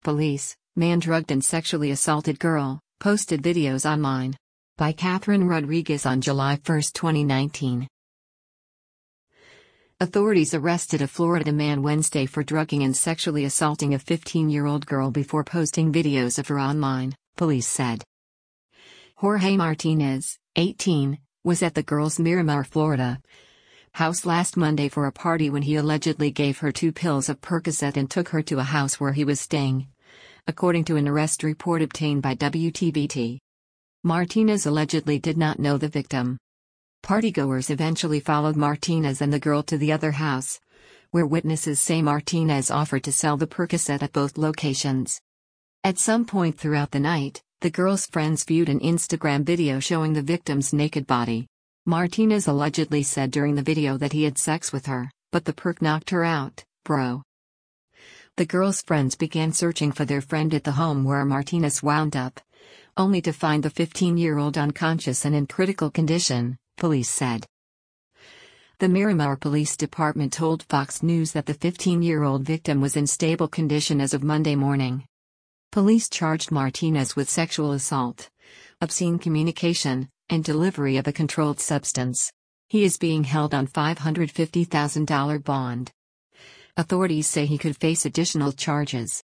Police, man drugged and sexually assaulted girl, posted videos online. By Catherine Rodriguez on July 1, 2019. Authorities arrested a Florida man Wednesday for drugging and sexually assaulting a 15-year-old girl before posting videos of her online, police said. Jorge Martinez, 18, was at the girl's Miramar, Florida house last Monday for a party when he allegedly gave her 2 pills of Percocet and took her to a house where he was staying, according to an arrest report obtained by WTVT. Martinez allegedly did not know the victim. Partygoers eventually followed Martinez and the girl to the other house, where witnesses say Martinez offered to sell the Percocet at both locations. At some point throughout the night, the girl's friends viewed an Instagram video showing the victim's naked body. Martinez allegedly said during the video that he had sex with her, but the perk knocked her out, bro. The girl's friends began searching for their friend at the home where Martinez wound up, only to find the 15-year-old unconscious and in critical condition, police said. The Miramar Police Department told Fox News that the 15-year-old victim was in stable condition as of Monday morning. Police charged Martinez with sexual assault, obscene communication, and delivery of a controlled substance. He is being held on $550,000 bond. Authorities say he could face additional charges.